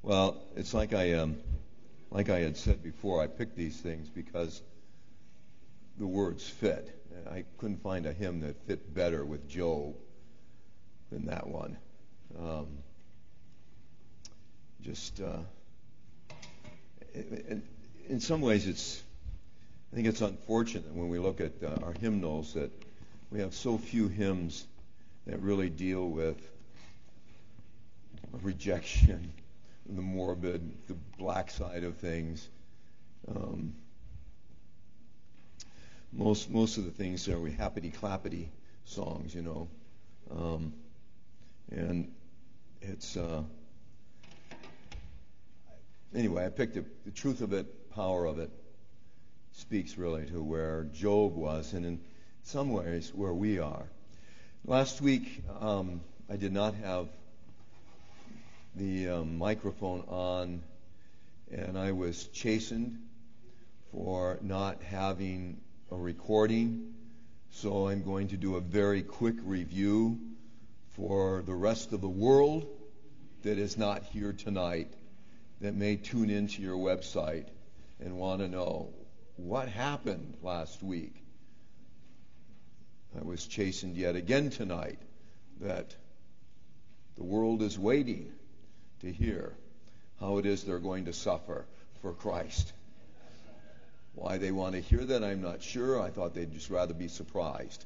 Well, it's like I had said before. I picked these things because the words fit. I couldn't find a hymn that fit better with Job than that one. In some ways, I think it's unfortunate when we look at our hymnals that we have so few hymns that really deal with rejection, the morbid, the black side of things. Most of the things are happity clappity songs, and it's anyway. I picked the truth of it, power of it, speaks really to where Job was, and in some ways where we are. Last week, I did not have the microphone on, and I was chastened for not having a recording. So I'm going to do a very quick review for the rest of the world that is not here tonight, that may tune into your website and want to know what happened last week. I was chastened yet again tonight that the world is waiting to hear how it is they're going to suffer for Christ. Why they want to hear that, I'm not sure. I thought they'd just rather be surprised.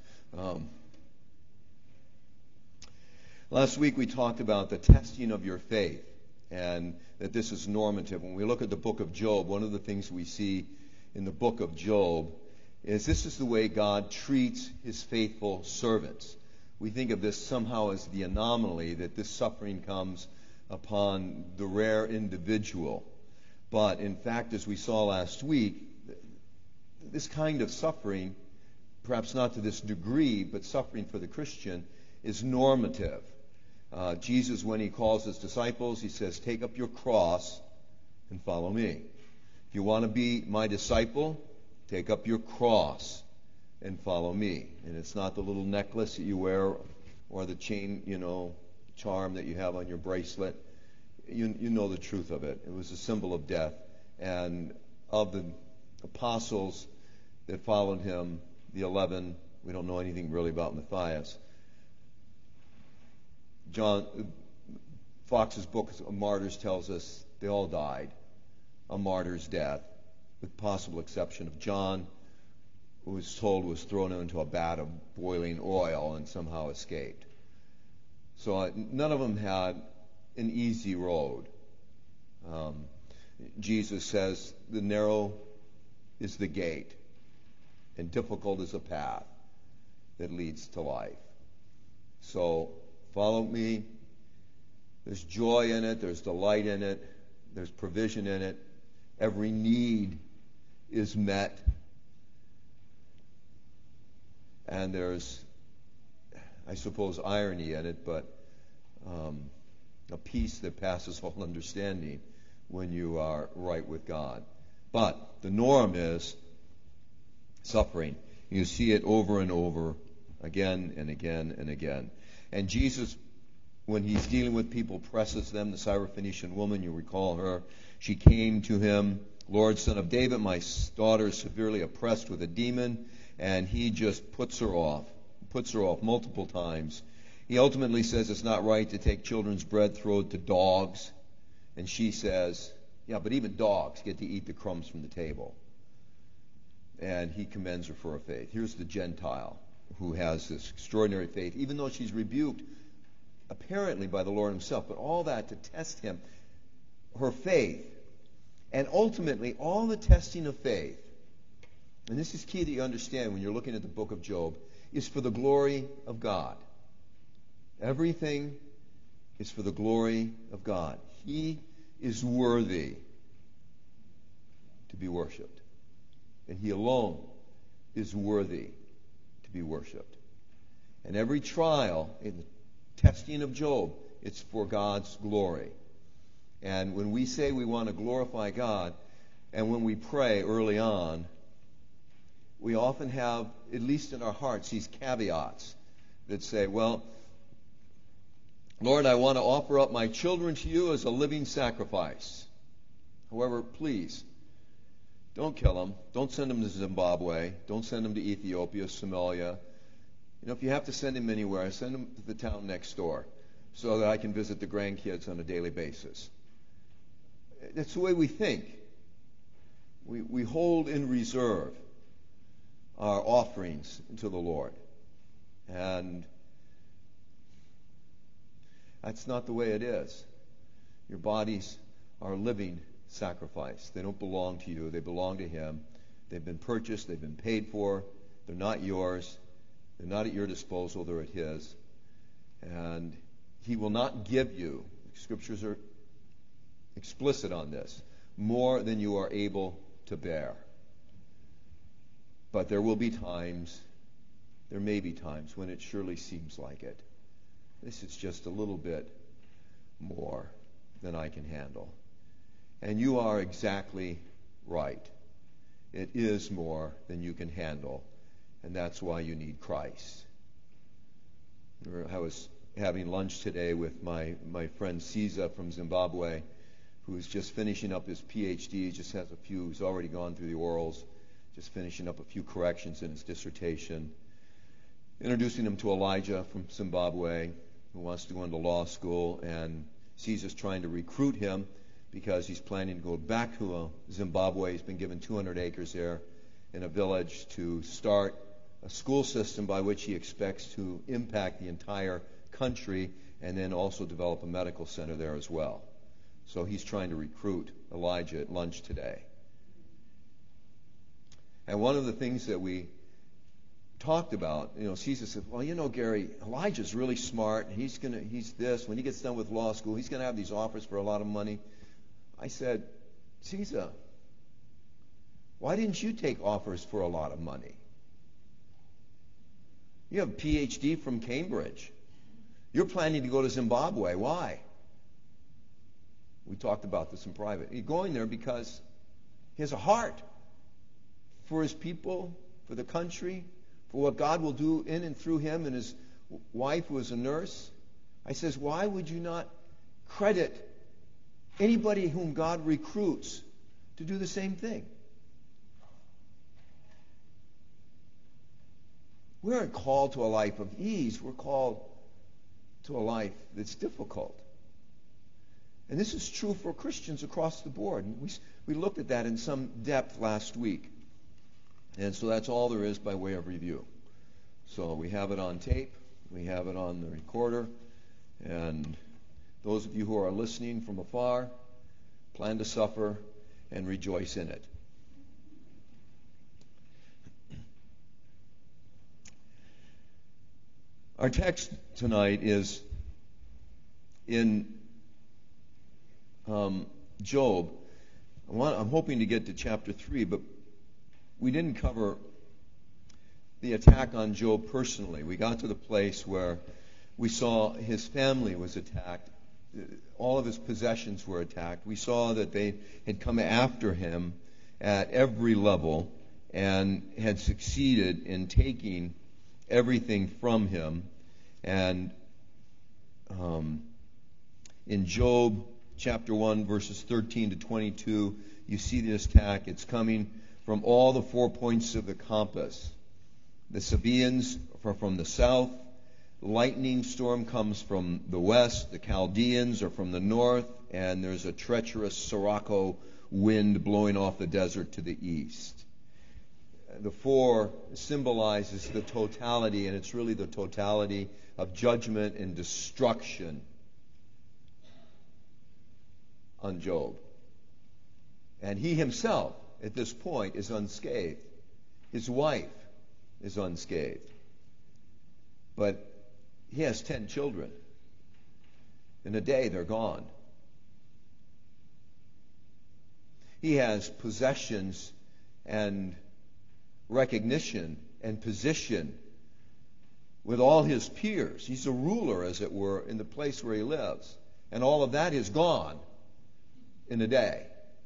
Last week we talked about the testing of your faith, and that this is normative. When we look at the book of Job, one of the things we see in the book of Job is this is the way God treats his faithful servants. We think of this somehow as the anomaly, that this suffering comes upon the rare individual. But in fact, as we saw last week, this kind of suffering, perhaps not to this degree, but suffering for the Christian, is normative. Jesus, when he calls his disciples, he says, "Take up your cross and follow me." If you want to be my disciple, take up your cross and follow me. And it's not the little necklace that you wear or the chain, charm that you have on your bracelet. You know the truth of it. It was a symbol of death. And of the apostles that followed him, the 11, we don't know anything really about Matthias. John Fox's book of Martyrs tells us they all died a martyr's death, with possible exception of John, who was told was thrown into a vat of boiling oil and somehow escaped. So none of them had an easy road. Jesus says the narrow is the gate and difficult is the path that leads to life. So follow me. There's joy in it. There's delight in it. There's provision in it. Every need is met. And there's, I suppose, irony in it, but a peace that passes all understanding when you are right with God. But the norm is suffering. You see it over and over, again and again and again. And Jesus, when he's dealing with people, presses them. The Syrophoenician woman, you recall her, she came to him, "Lord, Son of David, my daughter is severely oppressed with a demon," and he just puts her off multiple times. He ultimately says it's not right to take children's bread, throw it to dogs. And she says, "Yeah, but even dogs get to eat the crumbs from the table." And he commends her for her faith. Here's the Gentile who has this extraordinary faith, even though she's rebuked apparently by the Lord himself, but all that to test him, her faith. And ultimately, all the testing of faith, and this is key that you understand when you're looking at the book of Job, is for the glory of God. Everything is for the glory of God. He is worthy to be worshipped. And he alone is worthy to be worshipped. And every trial in the testing of Job, it's for God's glory. And when we say we want to glorify God, and when we pray early on, we often have, at least in our hearts, these caveats that say, well, Lord, I want to offer up my children to you as a living sacrifice. However, please, don't kill them. Don't send them to Zimbabwe. Don't send them to Ethiopia, Somalia. If you have to send them anywhere, send them to the town next door so that I can visit the grandkids on a daily basis. That's the way we think. We hold in reserve our offerings to the Lord. And that's not the way it is. Your bodies are living sacrifice. They don't belong to you. They belong to Him. They've been purchased. They've been paid for. They're not yours. They're not at your disposal. They're at His. And He will not give you, Scriptures are explicit on this, more than you are able to bear. But there will be times, there may be times when it surely seems like it. This is just a little bit more than I can handle. And you are exactly right. It is more than you can handle. And that's why you need Christ. I was having lunch today with my friend Caesar from Zimbabwe, who is just finishing up his PhD, he's already gone through the orals, just finishing up a few corrections in his dissertation. Introducing him to Elijah from Zimbabwe, who wants to go into law school, and Caesar's trying to recruit him because he's planning to go back to Zimbabwe. He's been given 200 acres there in a village to start a school system by which he expects to impact the entire country and then also develop a medical center there as well. So he's trying to recruit Elijah at lunch today. And one of the things that we talked about, Caesar said, well, Gary, Elijah's really smart. He's this. When he gets done with law school, he's going to have these offers for a lot of money. I said, Caesar, why didn't you take offers for a lot of money? You have a PhD from Cambridge. You're planning to go to Zimbabwe. Why? We talked about this in private. He's going there because he has a heart for his people, for the country, for what God will do in and through him and his wife who is a nurse. I says, why would you not credit anybody whom God recruits to do the same thing? We aren't called to a life of ease. We're called to a life that's difficult. And this is true for Christians across the board. We looked at that in some depth last week. And so that's all there is by way of review. So we have it on tape. We have it on the recorder. And those of you who are listening from afar, plan to suffer and rejoice in it. Our text tonight is in Job. I'm hoping to get to chapter 3, but we didn't cover the attack on Job personally. We got to the place where we saw his family was attacked. All of his possessions were attacked. We saw that they had come after him at every level and had succeeded in taking everything from him. And in Job chapter 1, verses 13 to 22, you see this attack. It's coming from all the 4 points of the compass. The Sabaeans are from the south. Lightning storm comes from the west. The Chaldeans are from the north. And there's a treacherous Sirocco wind blowing off the desert to the east. The 4 symbolizes the totality, and it's really the totality of judgment and destruction on Job. And he himself, at this point, is unscathed. His wife is unscathed. But he has 10 children. In a day, they're gone. He has possessions and recognition and position with all his peers. He's a ruler, as it were, in the place where he lives. And all of that is gone in a day.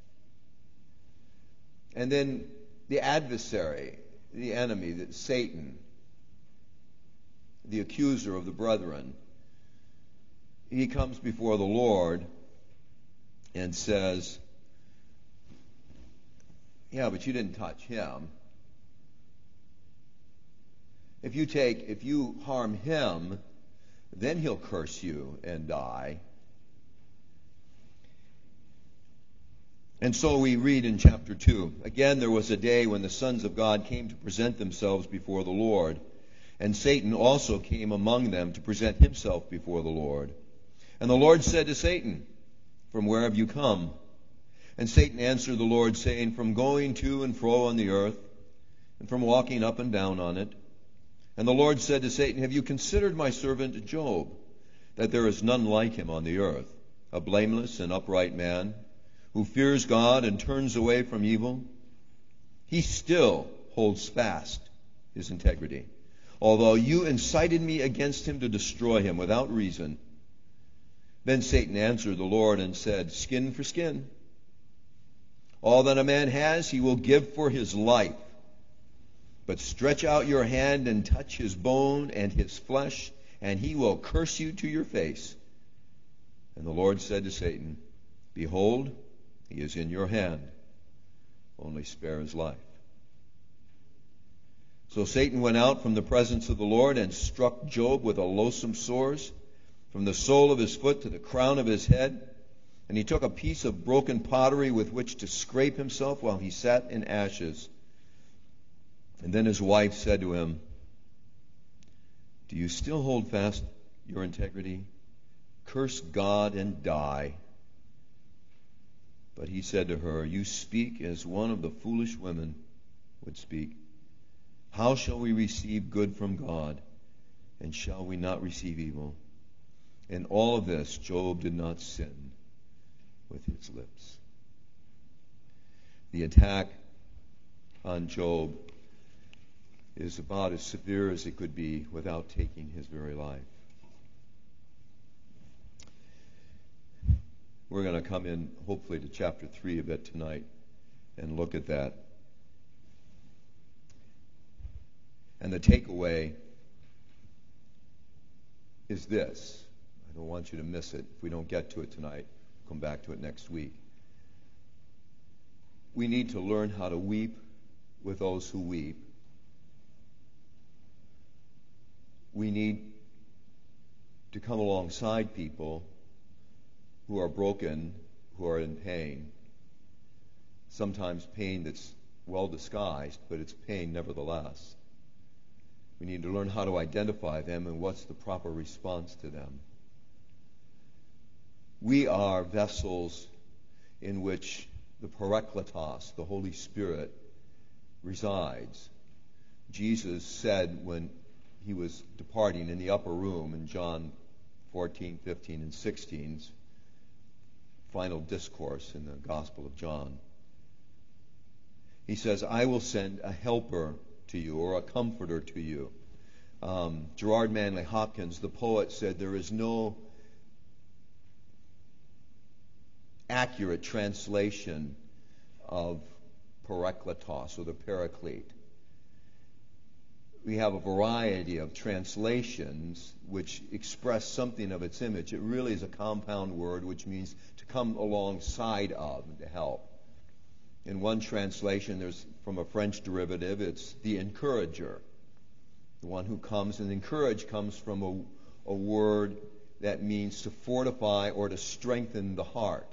And then the adversary, the enemy, Satan, the accuser of the brethren, he comes before the Lord and says, yeah, but you didn't touch him. If you harm him, then he'll curse you and die. And so we read in chapter 2, again there was a day when the sons of God came to present themselves before the Lord, and Satan also came among them to present himself before the Lord. And the Lord said to Satan, from where have you come? And Satan answered the Lord, saying, from going to and fro on the earth, and from walking up and down on it. And the Lord said to Satan, have you considered my servant Job, that there is none like him on the earth, a blameless and upright man, who fears God and turns away from evil? He still holds fast his integrity, although you incited me against him to destroy him without reason. Then Satan answered the Lord and said, skin for skin. All that a man has he will give for his life. But stretch out your hand and touch his bone and his flesh, and he will curse you to your face. And the Lord said to Satan, behold, he is in your hand. Only spare his life. So Satan went out from the presence of the Lord and struck Job with a loathsome sores, from the sole of his foot to the crown of his head. And he took a piece of broken pottery with which to scrape himself while he sat in ashes. And then his wife said to him, do you still hold fast your integrity? Curse God and die. But he said to her, you speak as one of the foolish women would speak. How shall we receive good from God, and shall we not receive evil? In all of this, Job did not sin with his lips. The attack on Job is about as severe as it could be without taking his very life. We're going to come in, hopefully, to chapter 3 a bit tonight and look at that. And the takeaway is this. I don't want you to miss it. If we don't get to it tonight, we'll come back to it next week. We need to learn how to weep with those who weep. We need to come alongside people who are broken, who are in pain. Sometimes pain that's well disguised, but it's pain nevertheless. We need to learn how to identify them and what's the proper response to them. We are vessels in which the Parakletos, the Holy Spirit, resides. Jesus said when he was departing in the upper room in John 14, 15, and 16's final discourse in the Gospel of John. He says, I will send a helper to you, or a comforter to you. Gerard Manley Hopkins, the poet, said there is no accurate translation of Parakletos, or the Paraclete. We have a variety of translations which express something of its image. It really is a compound word which means to come alongside of, to help. In one translation, there's from a French derivative, it's the encourager, the one who comes. And encourage comes from a word that means to fortify or to strengthen the heart.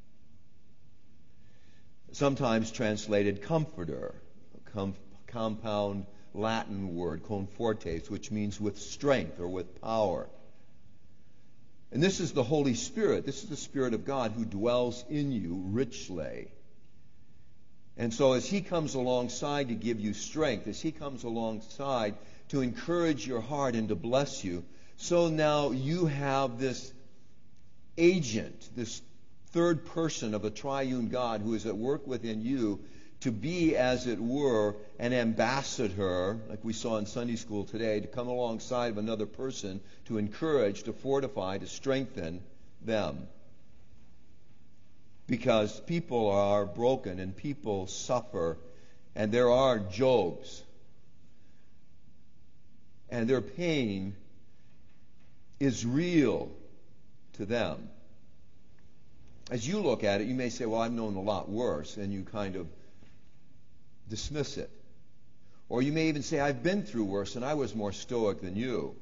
Sometimes translated comforter, a compound Latin word, confortes, which means with strength or with power. And this is the Holy Spirit. This is the Spirit of God who dwells in you richly. And so as he comes alongside to give you strength, as he comes alongside to encourage your heart and to bless you, so now you have this agent, this third person of a triune God who is at work within you to be, as it were, an ambassador, like we saw in Sunday school today, to come alongside of another person to encourage, to fortify, to strengthen them. Because people are broken and people suffer, and there are Jobs. And their pain is real. to them. As you look at it, you may say, well, I've known a lot worse, and you kind of dismiss it. Or you may even say, I've been through worse, and I was more stoic than you.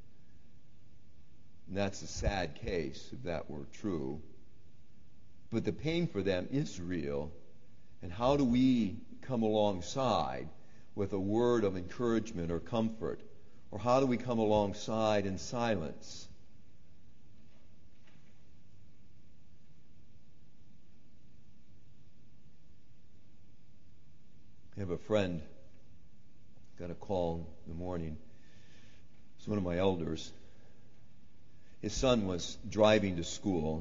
And that's a sad case, if that were true. But the pain for them is real. And how do we come alongside with a word of encouragement or comfort? Or how do we come alongside in silence? I have a friend, got a call in the morning. It's one of my elders. His son was driving to school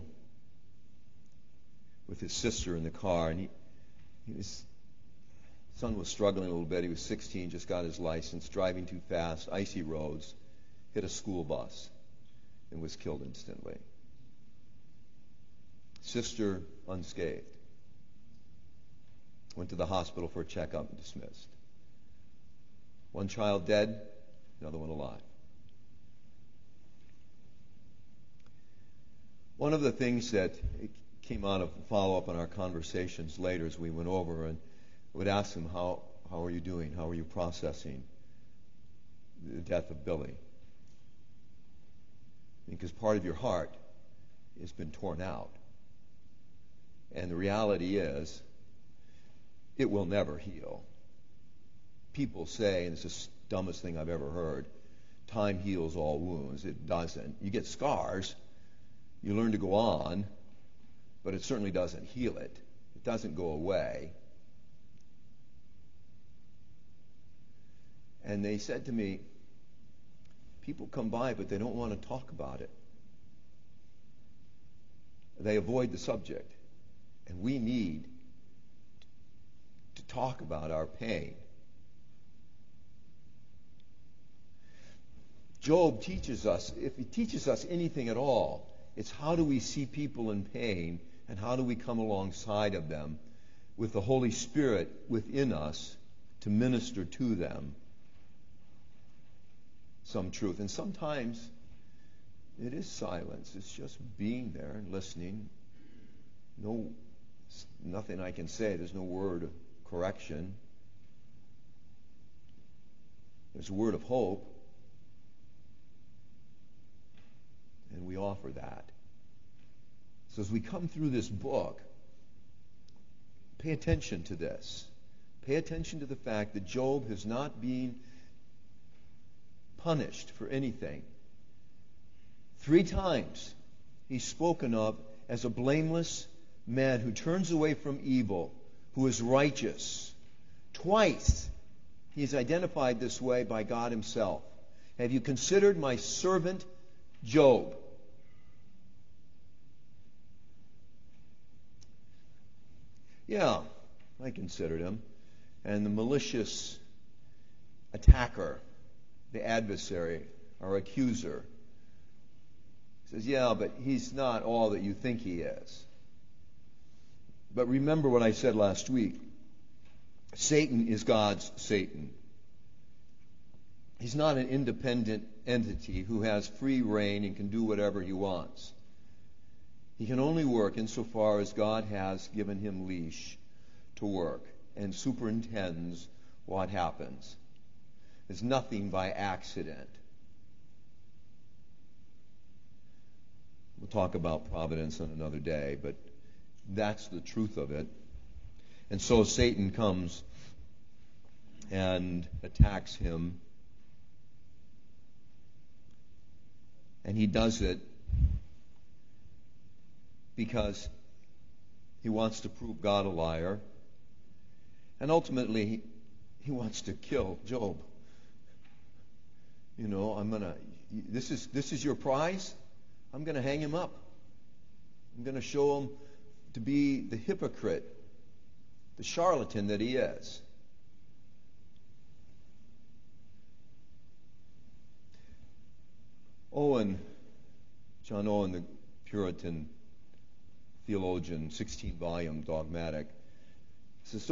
with his sister in the car, and his son was struggling a little bit. He was 16, just got his license, driving too fast, icy roads, hit a school bus, and was killed instantly. Sister unscathed. Went to the hospital for a checkup and dismissed. One child dead, another one alive. One of the things that came out of follow-up on our conversations later as we went over, and I would ask him, how are you doing? How are you processing the death of Billy? Because part of your heart has been torn out. And the reality is, it will never heal. People say, and it's the dumbest thing I've ever heard, time heals all wounds. It doesn't. You get scars, you learn to go on, but it certainly doesn't heal it. It doesn't go away. And they said to me, people come by, but they don't want to talk about it. They avoid the subject. And we need to talk about our pain. Job teaches us, if he teaches us anything at all, it's how do we see people in pain and how do we come alongside of them with the Holy Spirit within us to minister to them some truth. And sometimes it is silence. It's just being there and listening. Nothing I can say. There's no word of correction. There's a word of hope. And we offer that. So as we come through this book, pay attention to this. Pay attention to the fact that Job has not been punished for anything. 3 times he's spoken of as a blameless man who turns away from evil, who is righteous. Twice he is identified this way by God himself. Have you considered my servant Job? Yeah, I considered him. And the malicious attacker, the adversary, our accuser, says, yeah, but he's not all that you think he is. But remember what I said last week. Satan is God's Satan. He's not an independent entity who has free reign and can do whatever he wants. He can only work insofar as God has given him leash to work and superintends what happens. There's nothing by accident. We'll talk about providence on another day, but that's the truth of it. And so Satan comes and attacks him. And he does it because he wants to prove God a liar. And ultimately, he wants to kill Job. You know, this is your prize? I'm going to hang him up. I'm going to show him to be the hypocrite, the charlatan that he is. John Owen, the Puritan theologian, 16-volume dogmatic, says,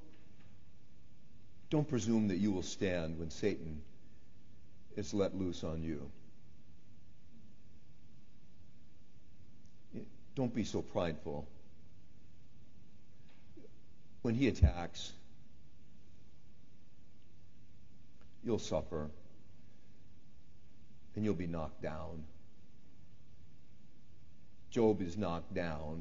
don't presume that you will stand when Satan is let loose on you. don't be so prideful. When he attacks, you'll suffer and you'll be knocked down. Job is knocked down.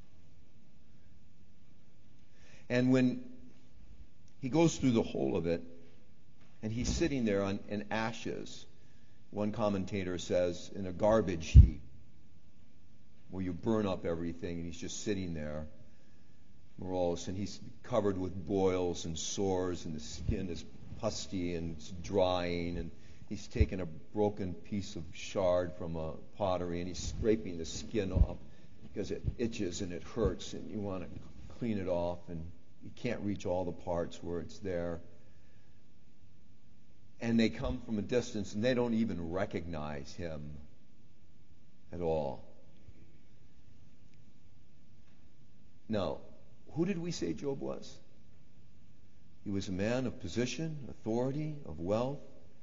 And when he goes through the whole of it, and he's sitting there in ashes, one commentator says, in a garbage heap, where you burn up everything, and he's just sitting there, morose, and he's covered with boils and sores, and the skin is pusty and it's drying, and he's taken a broken piece of shard from a pottery, and he's scraping the skin off because it itches and it hurts, and you want to clean it off, and you can't reach all the parts where it's there. And they come from a distance, and they don't even recognize him at all. Now, who did we say Job was? He was a man of position, authority, of wealth.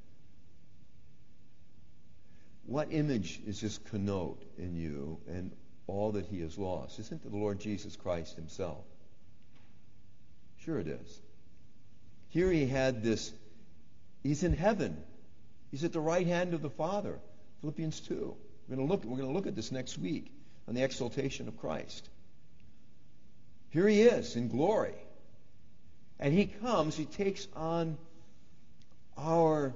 What image does this connote in you and all that he has lost? Isn't it the Lord Jesus Christ himself? Sure it is. Here he had this, he's in heaven. He's at the right hand of the Father. Philippians 2. We're going to look at this next week on the exaltation of Christ. Here he is in glory. And he comes, he takes on our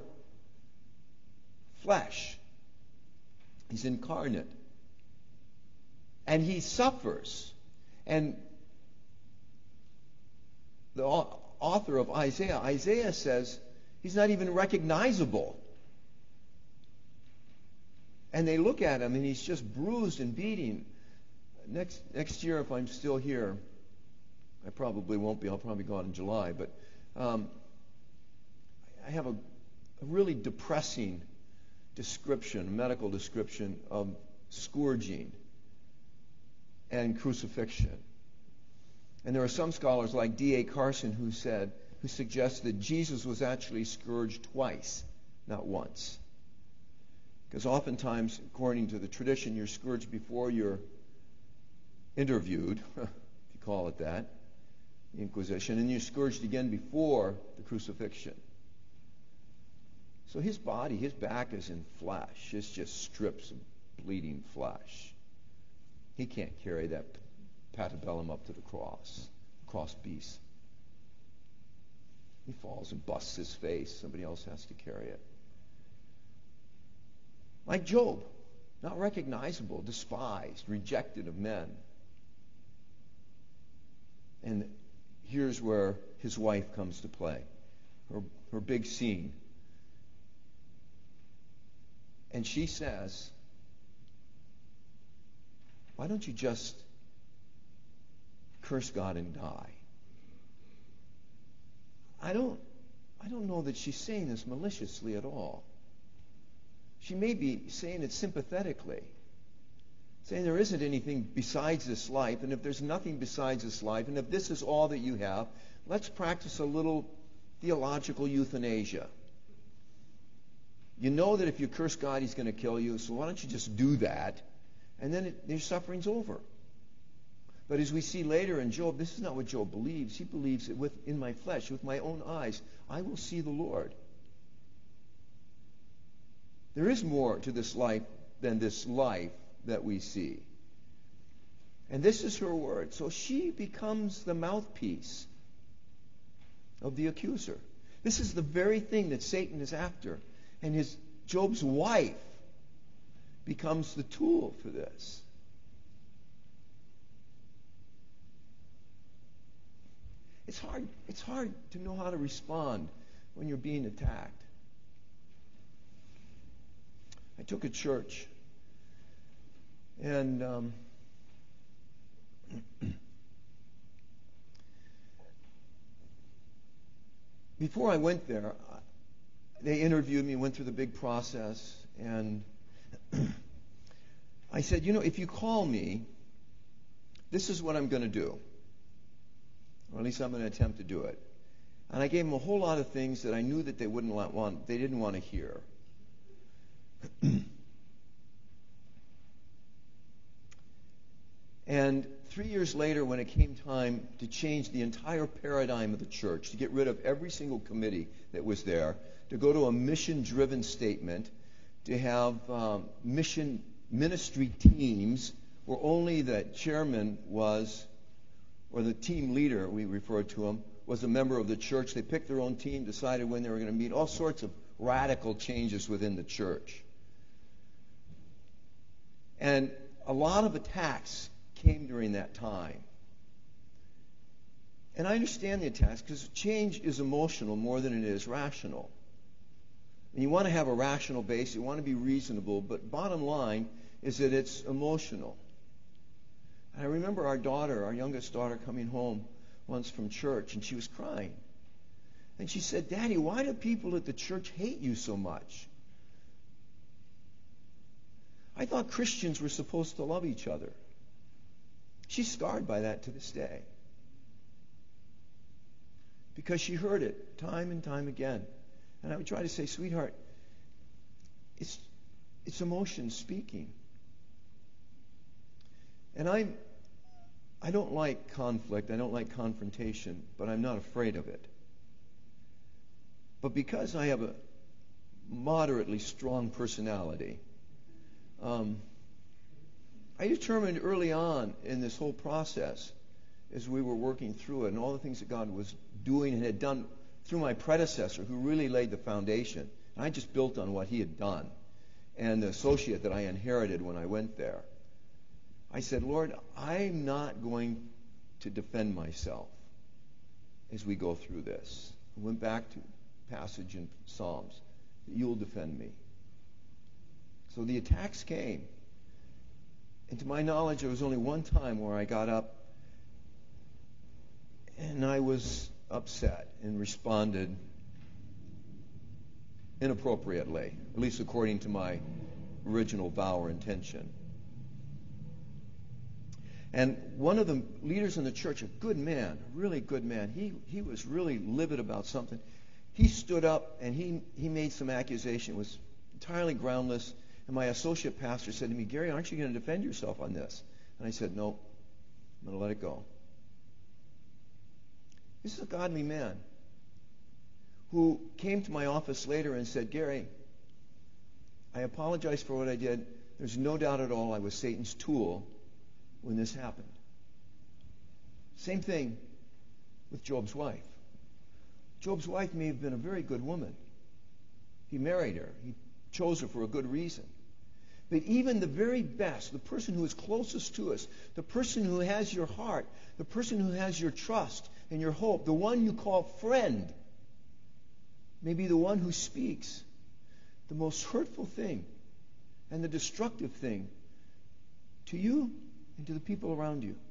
flesh. He's incarnate. And he suffers. And the author of Isaiah says he's not even recognizable. And they look at him and he's just bruised and beating. Next year, if I'm still here, I probably won't be. I'll probably go out in July. But I have a really depressing description, a medical description of scourging and crucifixion. And there are some scholars like D.A. Carson who suggest that Jesus was actually scourged twice, not once. Because oftentimes, according to the tradition, you're scourged before you're interviewed, if you call it that, the Inquisition, and you're scourged again before the crucifixion. So his body, his back is in flesh. It's just strips of bleeding flesh. He can't carry that patibellum up to the cross piece. He falls and busts his face. Somebody else has to carry it. Like Job, not recognizable, despised, rejected of men. And here's where his wife comes to play, her big scene. And she says, why don't you just curse God and die? I don't know that she's saying this maliciously at all. She may be saying it sympathetically, saying there isn't anything besides this life, and if there's nothing besides this life, and if this is all that you have, let's practice a little theological euthanasia. You know that if you curse God, he's going to kill you, so why don't you just do that, and then your suffering's over. But as we see later in Job, this is not what Job believes. He believes that in my flesh, with my own eyes, I will see the Lord. There is more to this life than this life that we see. And this is her word. So she becomes the mouthpiece of the accuser. This is the very thing that Satan is after. And Job's wife becomes the tool for this. It's hard to know how to respond when you're being attacked. I took a church, and before I went there, they interviewed me, went through the big process, and I said, if you call me, this is what I'm going to do. Or at least I'm going to attempt to do it. And I gave them a whole lot of things that I knew that they didn't want to hear. And 3 years later, when it came time to change the entire paradigm of the church, to get rid of every single committee that was there, to go to a mission-driven statement, to have mission ministry teams where only the chairman was, or the team leader, we referred to him, was a member of the church. They picked their own team, decided when they were going to meet, all sorts of radical changes within the church. And a lot of attacks came during that time. And I understand the attacks because change is emotional more than it is rational. And you want to have a rational base, you want to be reasonable, but bottom line is that it's emotional. And I remember our youngest daughter, coming home once from church, and she was crying. And she said, "Daddy, why do people at the church hate you so much? I thought Christians were supposed to love each other." She's scarred by that to this day. Because she heard it time and time again. And I would try to say, "Sweetheart, it's emotion speaking." And I don't like conflict, I don't like confrontation, but I'm not afraid of it. But because I have a moderately strong personality, I determined early on in this whole process, as we were working through it, and all the things that God was doing and had done through my predecessor, who really laid the foundation. And I just built on what he had done, and the associate that I inherited when I went there. I said, "Lord, I'm not going to defend myself as we go through this." I went back to a passage in Psalms, that you'll defend me. So the attacks came. And to my knowledge, there was only one time where I got up and I was upset and responded inappropriately, at least according to my original vow or intention. And one of the leaders in the church, a good man, a really good man, he was really livid about something. He stood up and he made some accusation. It was entirely groundless. And my associate pastor said to me, "Gary, aren't you going to defend yourself on this?" And I said, "No, I'm going to let it go." This is a godly man who came to my office later and said, "Gary, I apologize for what I did. There's no doubt at all I was Satan's tool when this happened." Same thing with Job's wife. Job's wife may have been a very good woman. He married her. He chose her for a good reason. But even the very best, the person who is closest to us, the person who has your heart, the person who has your trust and your hope, the one you call friend, may be the one who speaks the most hurtful thing and the destructive thing to you and to the people around you.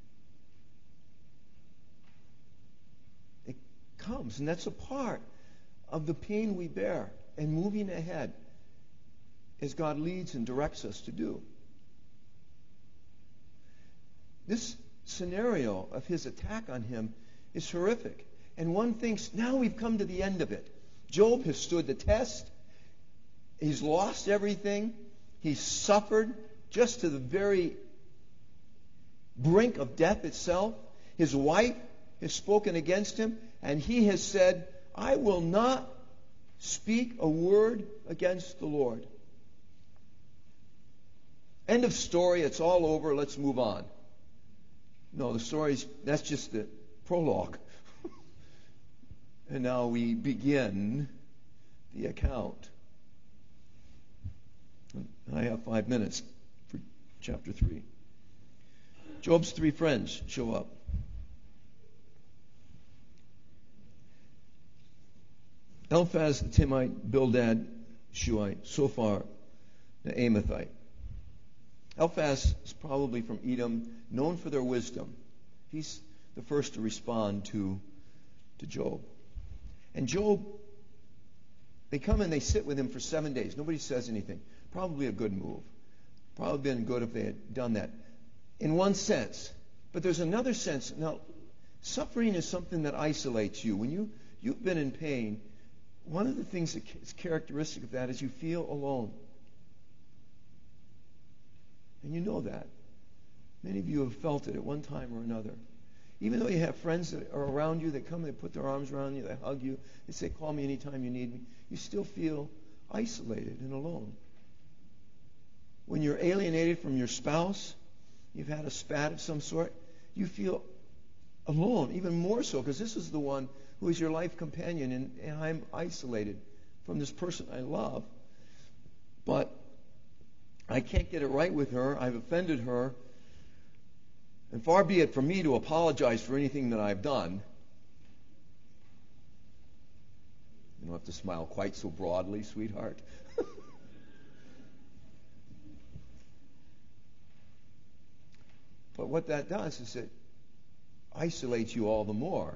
It comes, and that's a part of the pain we bear and moving ahead as God leads and directs us to do. This scenario of his attack on him is horrific. And one thinks, now we've come to the end of it. Job has stood the test. He's lost everything. He's suffered just to the very brink of death itself. His wife has spoken against him, and he has said, "I will not speak a word against the Lord." End of story. It's all over. Let's move on. No, that's just the prologue. And now we begin the account. I have 5 minutes for chapter 3. Job's 3 friends show up. Eliphaz the Timite, Bildad, Shuhite, Sophar the Amathite. Eliphaz is probably from Edom, known for their wisdom. He's the first to respond to Job. And Job, they come and they sit with him for 7 days. Nobody says anything. Probably a good move. Probably been good if they had done that. In one sense. But there's another sense. Now, suffering is something that isolates you. When you've been in pain, one of the things that is characteristic of that is you feel alone. And you know that. Many of you have felt it at one time or another. Even though you have friends that are around you, that come, they put their arms around you, they hug you, they say, call me anytime you need me, you still feel isolated and alone. When you're alienated from your spouse, you've had a spat of some sort, you feel alone, even more so, because this is the one who is your life companion, and I'm isolated from this person I love. But I can't get it right with her. I've offended her. And far be it from me to apologize for anything that I've done. You don't have to smile quite so broadly, sweetheart. But what that does is it isolates you all the more.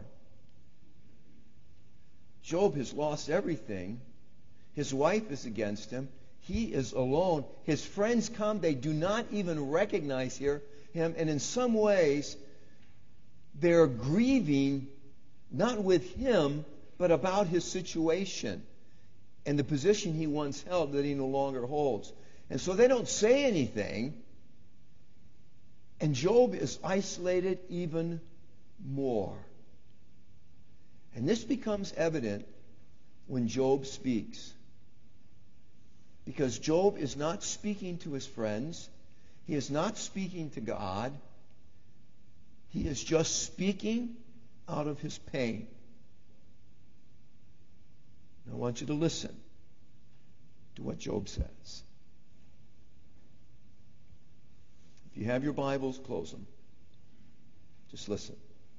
Job has lost everything. His wife is against him. He is alone. His friends come. They do not even recognize him. And in some ways, they're grieving not with him, but about his situation and the position he once held that he no longer holds. And so they don't say anything. And Job is isolated even more. And this becomes evident when Job speaks. Because Job is not speaking to his friends. He is not speaking to God. He is just speaking out of his pain. I want you to listen to what Job says. If you have your Bibles, close them. Just listen.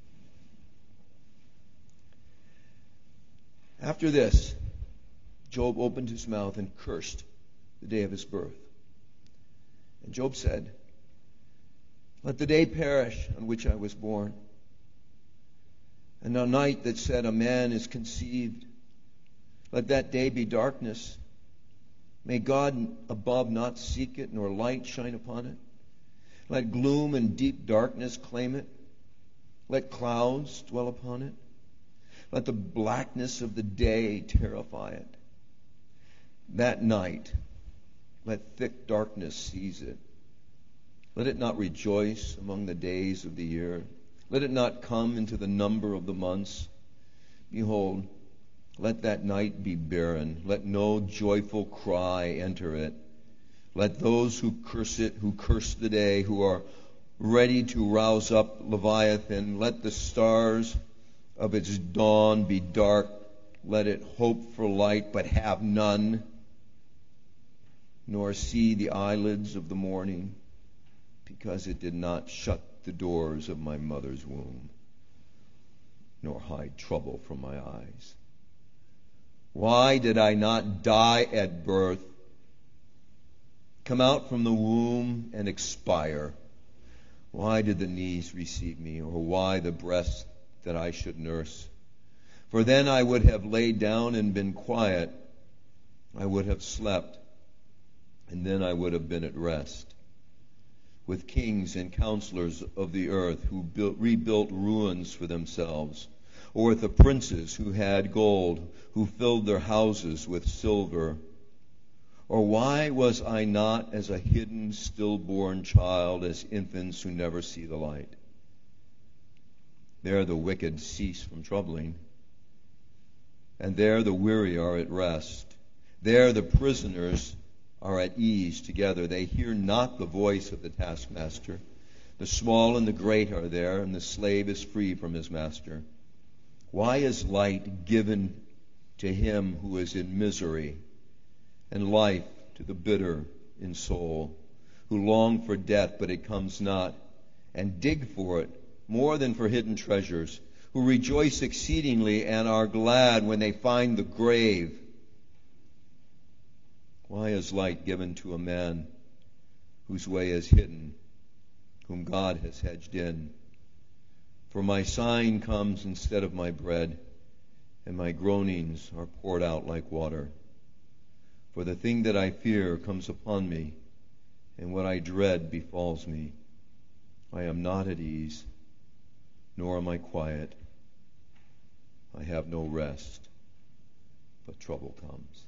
After this, Job opened his mouth and cursed the day of his birth. And Job said, let the day perish on which I was born, and the night that said a man is conceived. Let that day be darkness. May God above not seek it, nor light shine upon it. Let gloom and deep darkness claim it. Let clouds dwell upon it. Let the blackness of the day terrify it. That night, let thick darkness seize it. Let it not rejoice among the days of the year. Let it not come into the number of the months. Behold, let that night be barren. Let no joyful cry enter it. Let those who curse it, who curse the day, who are ready to rouse up Leviathan, let the stars of its dawn be dark. Let it hope for light, but have none, nor see the eyelids of the morning, because it did not shut the doors of my mother's womb, nor hide trouble from my eyes. Why did I not die at birth, come out from the womb and expire? Why did the knees receive me, or why the breast that I should nurse? For then I would have laid down and been quiet. I would have slept, and then I would have been at rest. With kings and counselors of the earth who rebuilt ruins for themselves, or with the princes who had gold, who filled their houses with silver. Or why was I not as a hidden, stillborn child, as infants who never see the light? There the wicked cease from troubling, and there the weary are at rest. There the prisoners are at ease together. They hear not the voice of the taskmaster. The small and the great are there, and the slave is free from his master. Why is light given to him who is in misery, and life to the bitter in soul, who long for death, but it comes not, and dig for it more than for hidden treasures, who rejoice exceedingly and are glad when they find the grave? Why is light given to a man whose way is hidden, whom God has hedged in? For my sighing comes instead of my bread, and my groanings are poured out like water. For the thing that I fear comes upon me, and what I dread befalls me. I am not at ease, nor am I quiet. I have no rest, but trouble comes.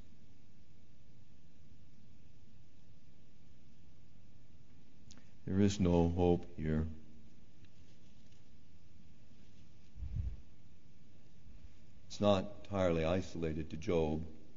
There is no hope here. It's not entirely isolated to Job.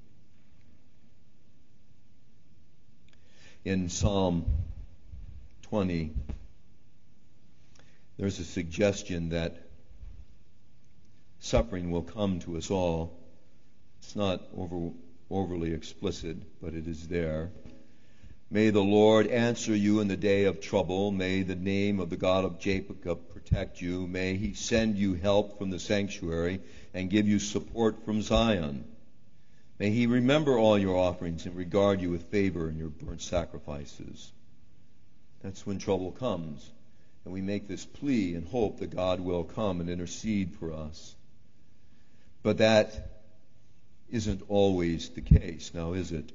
In Psalm 20, there's a suggestion that suffering will come to us all. It's not overly explicit, but it is there. May the Lord answer you in the day of trouble. May the name of the God of Jacob protect you. May he send you help from the sanctuary and give you support from Zion. May he remember all your offerings and regard you with favor in your burnt sacrifices. That's when trouble comes. And we make this plea and hope that God will come and intercede for us. But that isn't always the case, now is it?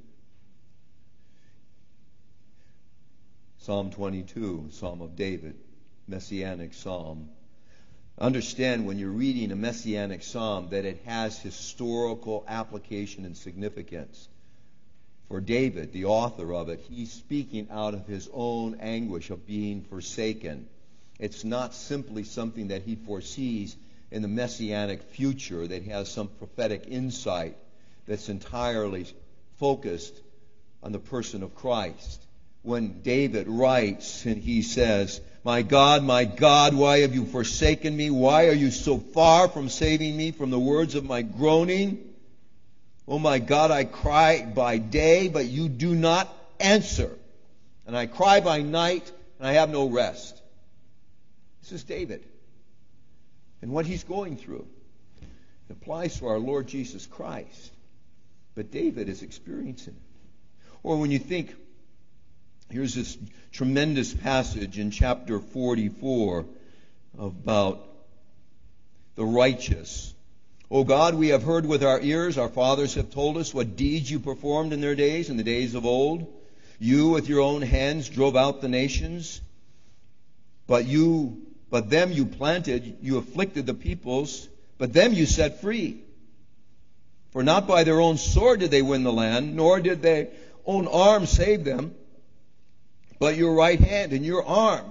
Psalm 22, Psalm of David, Messianic Psalm. Understand when you're reading a Messianic Psalm that it has historical application and significance. For David, the author of it, he's speaking out of his own anguish of being forsaken. It's not simply something that he foresees in the Messianic future that has some prophetic insight that's entirely focused on the person of Christ. When David writes and he says, my God, why have you forsaken me? Why are you so far from saving me from the words of my groaning? Oh my God, I cry by day, but you do not answer. And I cry by night, and I have no rest. This is David. And what he's going through. It applies to our Lord Jesus Christ. But David is experiencing it. Or when you think, here's this tremendous passage in chapter 44 about the righteous. O God, we have heard with our ears, our fathers have told us what deeds you performed in their days, in the days of old. You with your own hands drove out the nations, but them you planted, you afflicted the peoples, but them you set free. For not by their own sword did they win the land, nor did their own arm save them, but your right hand and your arm,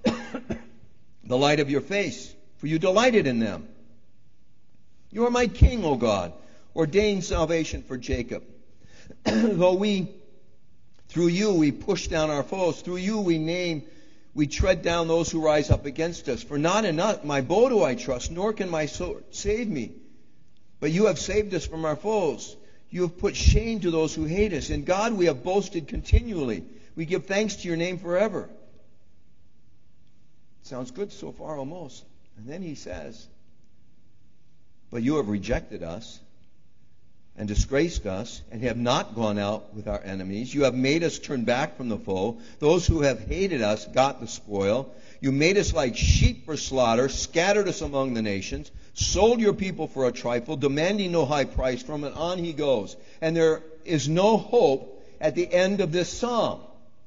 the light of your face, for you delighted in them. You are my king, O God. Ordain salvation for Jacob. Though through you we push down our foes, through you we tread down those who rise up against us. For not in my bow do I trust, nor can my sword save me. But you have saved us from our foes. You have put shame to those who hate us. In God we have boasted continually. We give thanks to your name forever. Sounds good so far almost. And then he says, but you have rejected us and disgraced us and have not gone out with our enemies. You have made us turn back from the foe. Those who have hated us got the spoil. You made us like sheep for slaughter, scattered us among the nations, sold your people for a trifle, demanding no high price from it. On he goes. And there is no hope at the end of this psalm.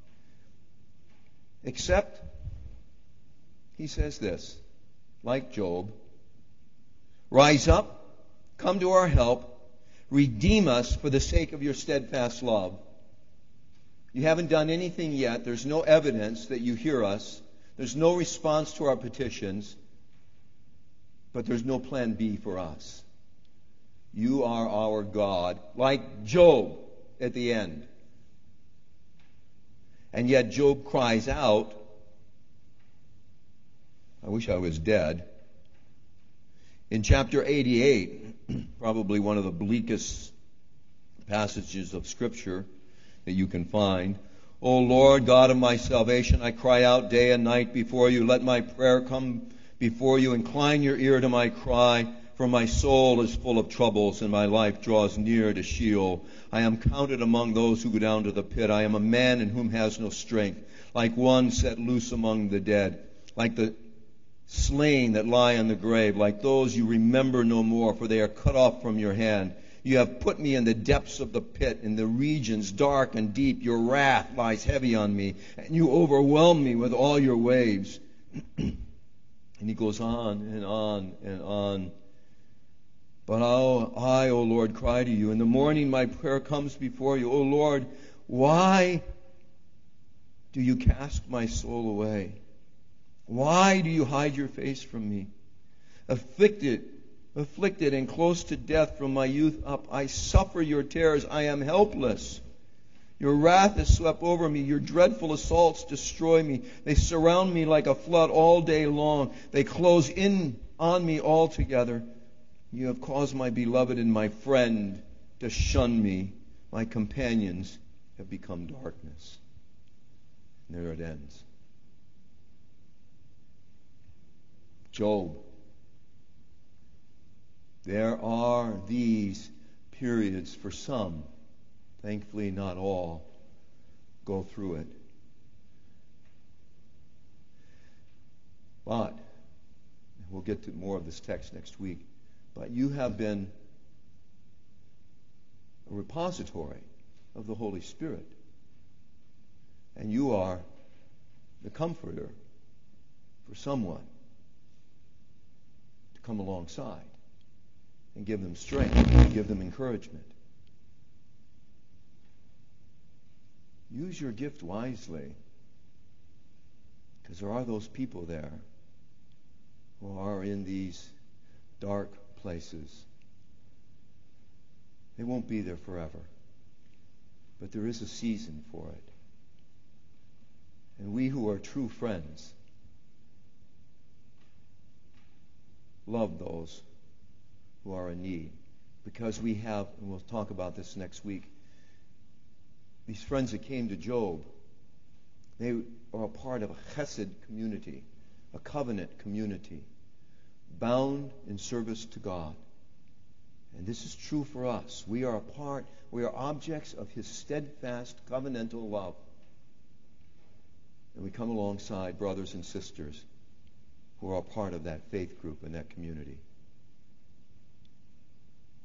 Except, he says this, like Job, rise up, come to our help, redeem us for the sake of your steadfast love. You haven't done anything yet. There's no evidence that you hear us. There's no response to our petitions. But there's no plan B for us. You are our God, like Job at the end. And yet Job cries out, I wish I was dead. In chapter 88, probably one of the bleakest passages of Scripture that you can find. O Lord, God of my salvation, I cry out day and night before you. Let my prayer come before you. Incline your ear to my cry, for my soul is full of troubles, and my life draws near to Sheol. I am counted among those who go down to the pit. I am a man in whom has no strength, like one set loose among the dead, like the slain that lie in the grave, like those you remember no more, for they are cut off from your hand. You have put me in the depths of the pit, in the regions dark and deep. Your wrath lies heavy on me, and you overwhelm me with all your waves. And he goes on and on and on. But I, O Lord, cry to you. In the morning my prayer comes before you. O Lord, why do you cast my soul away? Why do you hide your face from me? Afflicted and close to death from my youth up, I suffer your terrors. I am helpless. Your wrath has swept over me. Your dreadful assaults destroy me. They surround me like a flood all day long. They close in on me altogether. You have caused my beloved and my friend to shun me. My companions have become darkness. And there it ends. Job. There are these periods for some. Thankfully, not all go through it. But, we'll get to more of this text next week, but you have been a repository of the Holy Spirit. And you are the comforter for someone to come alongside and give them strength and give them encouragement. Use your gift wisely, because there are those people there who are in these dark places. They won't be there forever, but there is a season for it. And we who are true friends love those who are in need, because we have, and we'll talk about this next week, these friends that came to Job, they are a part of a chesed community, a covenant community, bound in service to God. And this is true for us. We are objects of His steadfast covenantal love. And we come alongside brothers and sisters who are a part of that faith group and that community.